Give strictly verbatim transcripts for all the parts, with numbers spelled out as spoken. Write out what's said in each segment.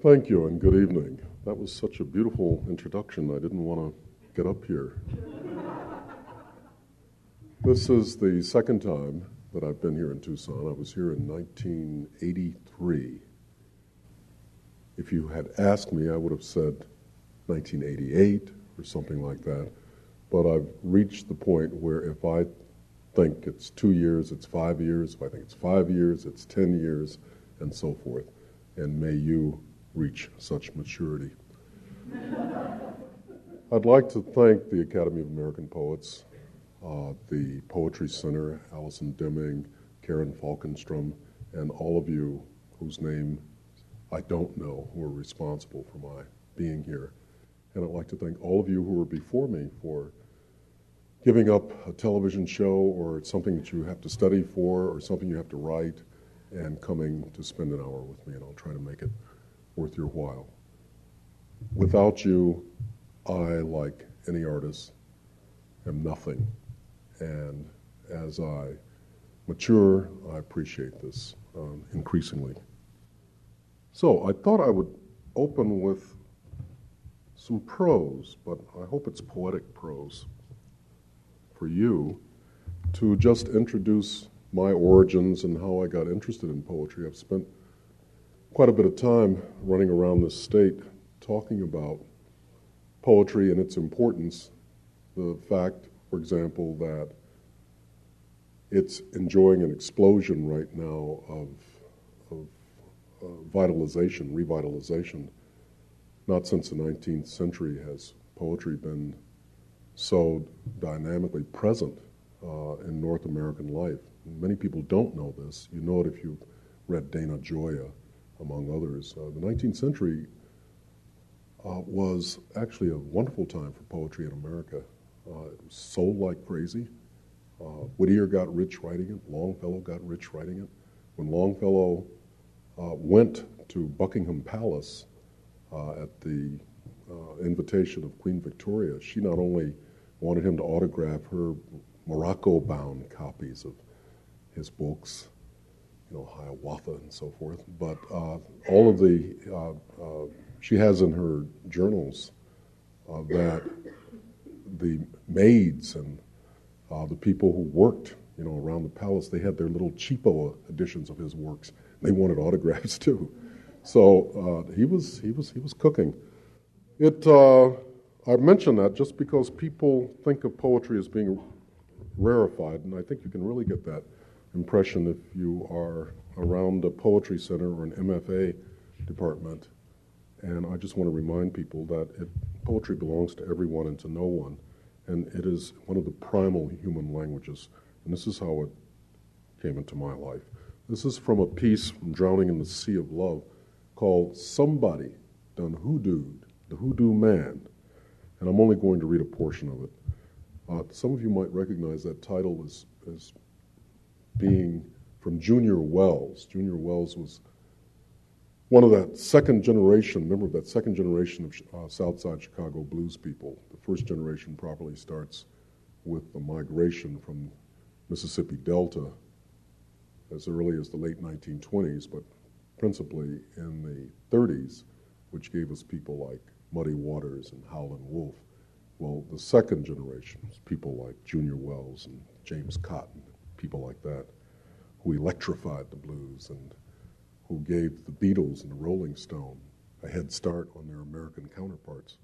Thank you and good evening. That was such a beautiful introduction. I didn't want to get up here. This is the second time that I've been here in Tucson. I was here in nineteen eighty-three. If you had asked me, I would have said nineteen eighty-eight or something like that. But I've reached the point where if I think it's two years, it's five years. If I think it's five years, it's ten years, and so forth. And may you reach such maturity. I'd like to thank the Academy of American Poets, uh, the Poetry Center, Allison Deming, Karen Falkenstrom, and all of you whose name I don't know who are responsible for my being here. And I'd like to thank all of you who were before me for giving up a television show or something that you have to study for or something you have to write and coming to spend an hour with me, and I'll try to make it worth your while. Without you, I, like any artist, am nothing. And as I mature, I appreciate this um, increasingly. So I thought I would open with some prose, but I hope it's poetic prose for you, to just introduce my origins and how I got interested in poetry. I've spent quite a bit of time running around this state talking about poetry and its importance. The fact, for example, that it's enjoying an explosion right now of, of uh, vitalization, revitalization. Not since the nineteenth century has poetry been so dynamically present uh, in North American life. Many people don't know this. You know it if you've read Dana Gioia, among others. Uh, the nineteenth century uh, was actually a wonderful time for poetry in America. Uh, it was sold like crazy. Uh, Whittier got rich writing it. Longfellow got rich writing it. When Longfellow uh, went to Buckingham Palace uh, at the uh, invitation of Queen Victoria, she not only wanted him to autograph her Morocco-bound copies of his books, you know, Hiawatha and so forth, but uh, all of the, uh, uh, she has in her journals uh, that the maids and uh, the people who worked, you know, around the palace, they had their little cheapo editions of his works. They wanted autographs too. So uh, he was he was he was cooking. It uh, I mention that just because people think of poetry as being rarefied, and I think you can really get that impression if you are around a poetry center or an M F A department. And I just want to remind people that it, poetry belongs to everyone and to no one. And it is one of the primal human languages. And this is how it came into my life. This is from a piece from Drowning in the Sea of Love called Somebody Done Hoodooed, the Hoodoo Man. And I'm only going to read a portion of it. Uh, some of you might recognize that title as, as being from Junior Wells. Junior Wells was one of that second generation, member of that second generation of uh, Southside Chicago blues people. The first generation properly starts with the migration from Mississippi Delta as early as the late nineteen twenties, but principally in the thirties, which gave us people like Muddy Waters and Howlin' Wolf. Well, the second generation was people like Junior Wells and James Cotton, people like that, who electrified the blues and who gave the Beatles and the Rolling Stone a head start on their American counterparts.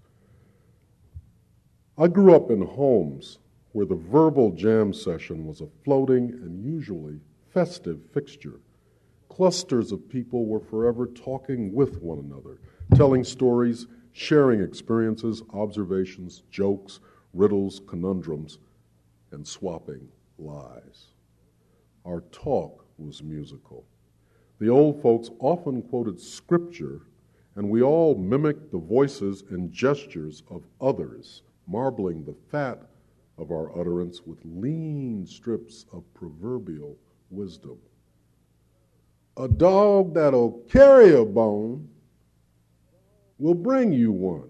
I grew up in homes where the verbal jam session was a floating and usually festive fixture. Clusters of people were forever talking with one another, telling stories, sharing experiences, observations, jokes, riddles, conundrums, and swapping lies. Our talk was musical. The old folks often quoted scripture, and we all mimicked the voices and gestures of others, marbling the fat of our utterance with lean strips of proverbial wisdom. A dog that'll carry a bone will bring you one.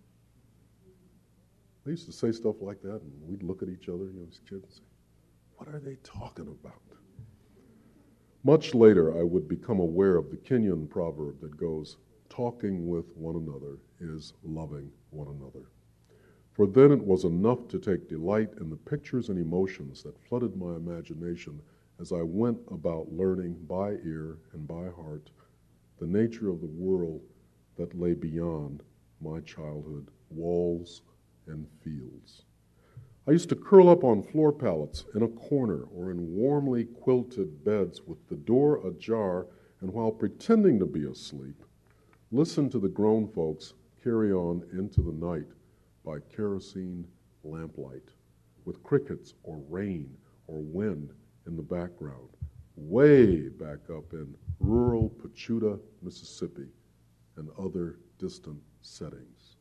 They used to say stuff like that, and we'd look at each other, you know, as kids, and say, what are they talking about? Much later, I would become aware of the Kenyan proverb that goes, talking with one another is loving one another. For then it was enough to take delight in the pictures and emotions that flooded my imagination as I went about learning by ear and by heart the nature of the world that lay beyond my childhood walls and fields. I used to curl up on floor pallets in a corner or in warmly quilted beds with the door ajar, and while pretending to be asleep, listen to the grown folks carry on into the night by kerosene lamplight, with crickets or rain or wind in the background, way back up in rural Pachuta, Mississippi, and other distant settings.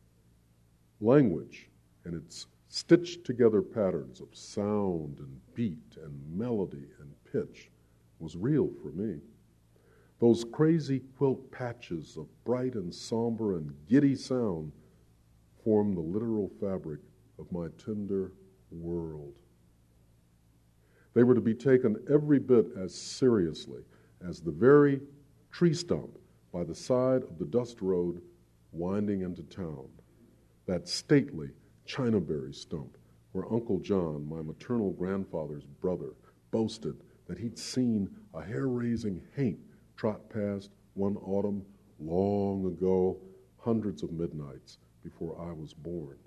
Language and its stitched together patterns of sound and beat and melody and pitch was real for me. Those crazy quilt patches of bright and somber and giddy sound formed the literal fabric of my tender world. They were to be taken every bit as seriously as the very tree stump by the side of the dust road winding into town, that stately Chinaberry stump where Uncle John, my maternal grandfather's brother, boasted that he'd seen a hair-raising haint trot past one autumn long ago, hundreds of midnights before I was born.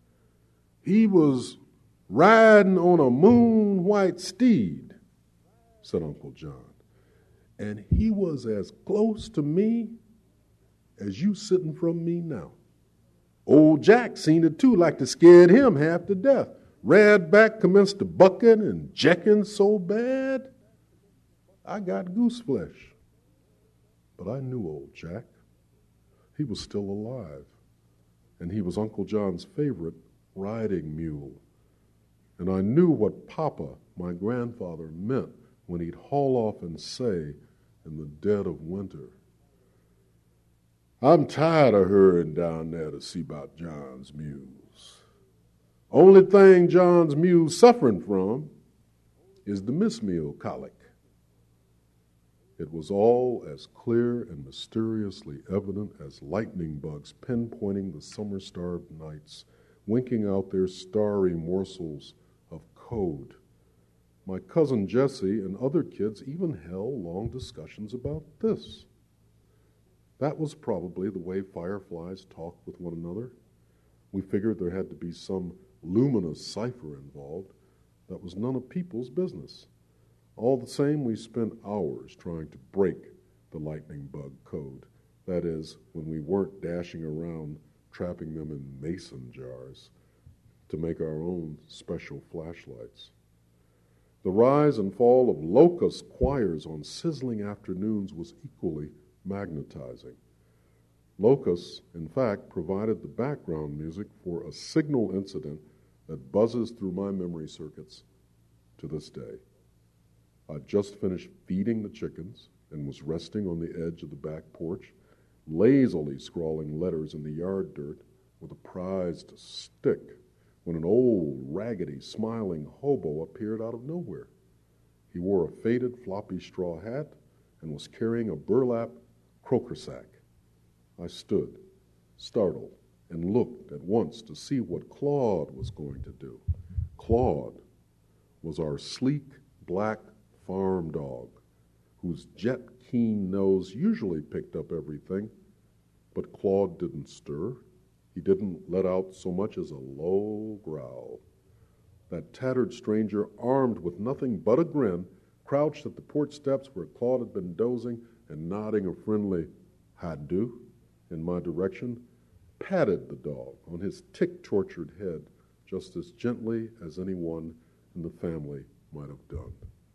He was riding on a moon-white steed, said Uncle John, and he was as close to me as you sitting from me now. Old Jack seen it too, like to scared him half to death. Radback commenced to bucking and jecking so bad, I got goose flesh. But I knew old Jack. He was still alive, and he was Uncle John's favorite riding mule. And I knew what Papa, my grandfather, meant when he'd haul off and say in the dead of winter, I'm tired of hurrying down there to see about John's mules. Only thing John's mule's suffering from is the missmeal colic. It was all as clear and mysteriously evident as lightning bugs pinpointing the summer-starved nights, winking out their starry morsels of code. My cousin Jesse and other kids even held long discussions about this. That was probably the way fireflies talked with one another. We figured there had to be some luminous cipher involved that was none of people's business. All the same, we spent hours trying to break the lightning bug code. That is, when we weren't dashing around trapping them in mason jars to make our own special flashlights. The rise and fall of locust choirs on sizzling afternoons was equally magnetizing. Locusts, in fact, provided the background music for a signal incident that buzzes through my memory circuits to this day. I'd just finished feeding the chickens and was resting on the edge of the back porch, lazily scrawling letters in the yard dirt with a prized stick, when an old, raggedy, smiling hobo appeared out of nowhere. He wore a faded, floppy straw hat and was carrying a burlap croaker sack. I stood, startled, and looked at once to see what Claude was going to do. Claude was our sleek, black farm dog, whose jet-keen nose usually picked up everything, but Claude didn't stir. He didn't let out so much as a low growl. That tattered stranger, armed with nothing but a grin, crouched at the porch steps where Claude had been dozing and nodding a friendly "how-do" in my direction, patted the dog on his tick-tortured head just as gently as anyone in the family might have done.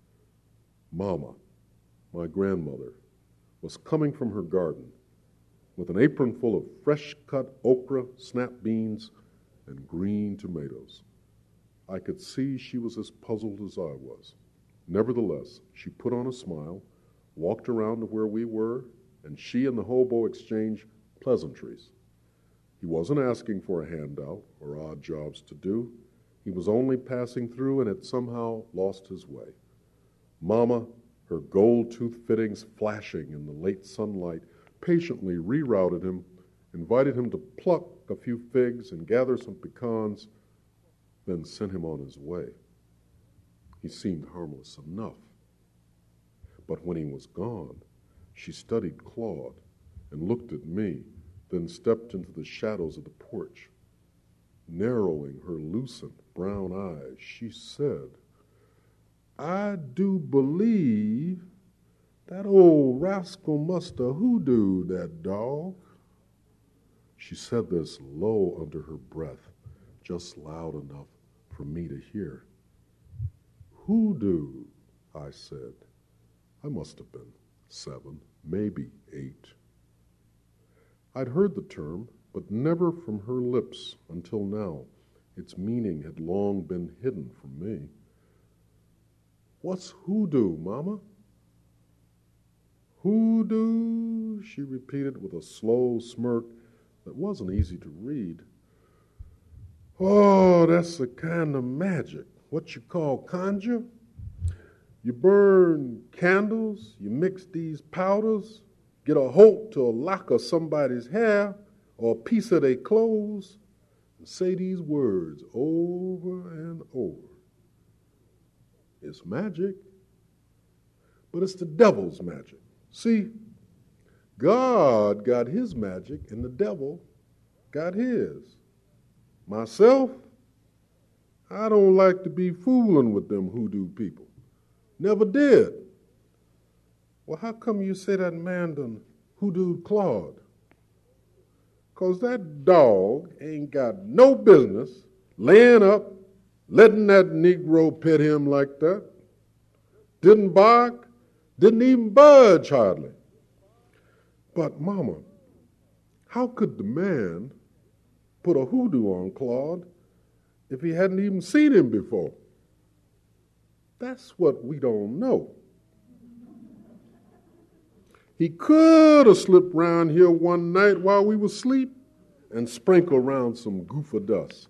Mama, my grandmother, was coming from her garden with an apron full of fresh-cut okra, snap beans, and green tomatoes. I could see she was as puzzled as I was. Nevertheless, she put on a smile, walked around to where we were, and she and the hobo exchanged pleasantries. He wasn't asking for a handout or odd jobs to do. He was only passing through and had somehow lost his way. Mama, her gold tooth fittings flashing in the late sunlight, patiently rerouted him, invited him to pluck a few figs and gather some pecans, then sent him on his way. He seemed harmless enough. But when he was gone, she studied Claude and looked at me, then stepped into the shadows of the porch. Narrowing her lucent brown eyes, she said, "I do believe that old rascal must have hoodooed that dog." She said this low under her breath, just loud enough for me to hear. "Hoodoo," I said. I must have been seven, maybe eight. I'd heard the term, but never from her lips until now. Its meaning had long been hidden from me. "What's hoodoo, Mama?" "Hoodoo," she repeated with a slow smirk that wasn't easy to read. "Oh, that's the kind of magic, what you call conjure. You burn candles, you mix these powders, get a hold to a lock of somebody's hair or a piece of their clothes, and say these words over and over. It's magic, but it's the devil's magic. See, God got his magic and the devil got his. Myself, I don't like to be fooling with them hoodoo people. Never did." "Well, how come you say that man done hoodooed Claude?" "'Cause that dog ain't got no business laying up, letting that Negro pet him like that. Didn't bark, didn't even budge hardly." "But, Mama, how could the man put a hoodoo on Claude if he hadn't even seen him before?" "That's what we don't know. He could have slipped round here one night while we were asleep and sprinkled around some goofer dust.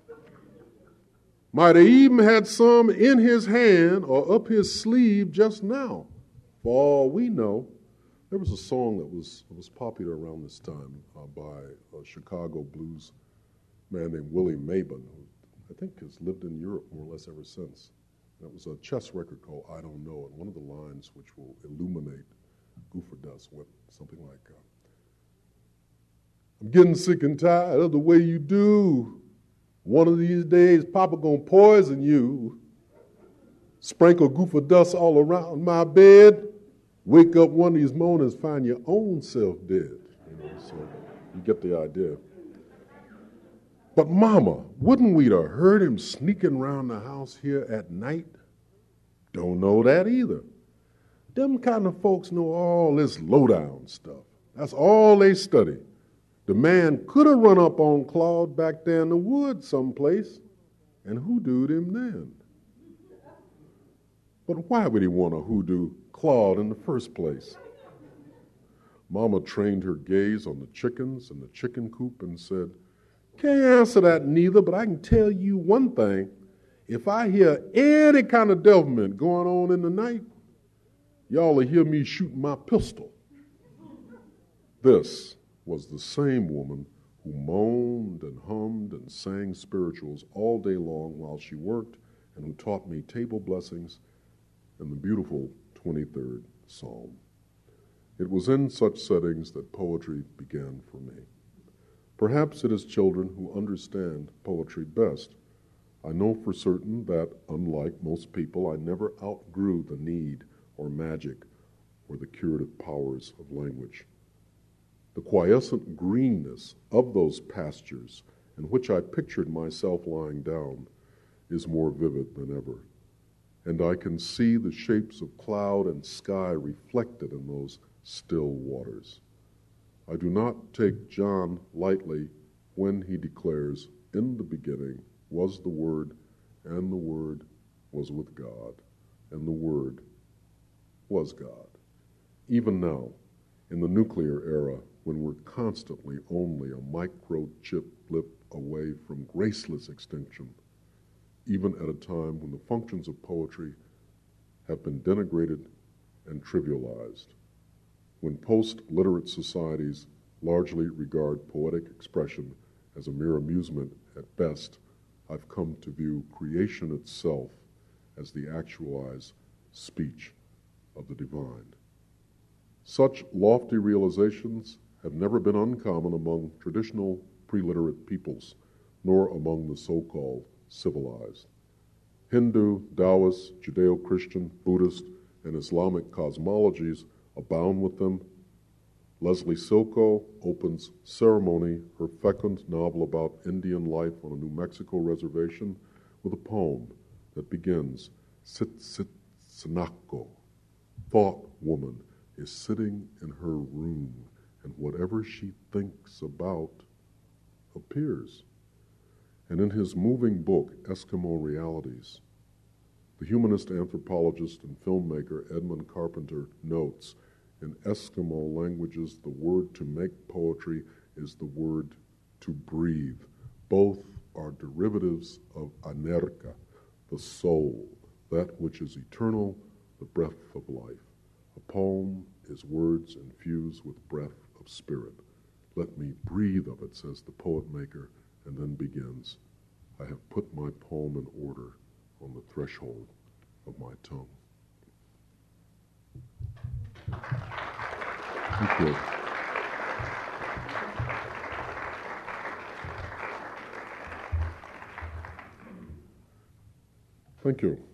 Might have even had some in his hand or up his sleeve just now. For all we know." There was a song that was, that was popular around this time uh, by a Chicago blues man named Willie Mabon, who I think has lived in Europe more or less ever since. That was a chess record called "I Don't Know," and one of the lines which will illuminate goofer dust went something like, uh, "I'm getting sick and tired of the way you do. One of these days, Papa gonna poison you. Sprinkle goofer dust all around my bed. Wake up one of these mornings, find your own self dead." You know, so you get the idea. "But Mama, wouldn't we have heard him sneaking around the house here at night?" "Don't know that either. Them kind of folks know all this lowdown stuff. That's all they study. The man could have run up on Claude back there in the woods someplace and hoodooed him then." "But why would he want to hoodoo Claude in the first place?" Mama trained her gaze on the chickens in the chicken coop and said, "Can't answer that neither, but I can tell you one thing. If I hear any kind of devilment going on in the night, y'all will hear me shooting my pistol." This was the same woman who moaned and hummed and sang spirituals all day long while she worked, and who taught me table blessings and the beautiful twenty-third Psalm. It was in such settings that poetry began for me. Perhaps it is children who understand poetry best. I know for certain that, unlike most people, I never outgrew the need or magic or the curative powers of language. The quiescent greenness of those pastures in which I pictured myself lying down is more vivid than ever, and I can see the shapes of cloud and sky reflected in those still waters. I do not take John lightly when he declares, "In the beginning was the Word, and the Word was with God, and the Word was God." Even now, in the nuclear era, when we're constantly only a microchip blip away from graceless extinction, even at a time when the functions of poetry have been denigrated and trivialized, When post-literate societies largely regard poetic expression as a mere amusement at best, I've come to view creation itself as the actualized speech of the divine. Such lofty realizations have never been uncommon among traditional pre-literate peoples, nor among the so-called civilized. Hindu, Taoist, Judeo-Christian, Buddhist, and Islamic cosmologies abound with them. Leslie Silko opens Ceremony, her fecund novel about Indian life on a New Mexico reservation, with a poem that begins, Sit Sit Sanako. Thought woman is sitting in her room, and whatever she thinks about appears. And in his moving book, Eskimo Realities, the humanist anthropologist and filmmaker Edmund Carpenter notes, in Eskimo languages, the word to make poetry is the word to breathe. Both are derivatives of anerka, the soul, that which is eternal, the breath of life. A poem is words infused with breath of spirit. Let me breathe of it, says the poet maker, and then begins, I have put my poem in order on the threshold of my tongue. Thank you. Thank you.